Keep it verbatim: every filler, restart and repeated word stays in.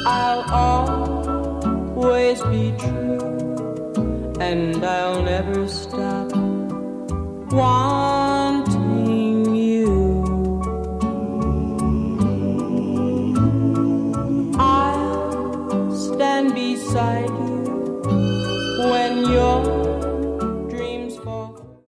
I'll always be true, and I'll never stop wanting